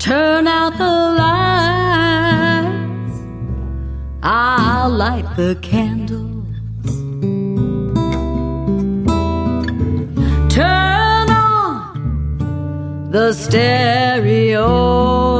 Turn out the lights, I'll light the candles. Turn on the stereo.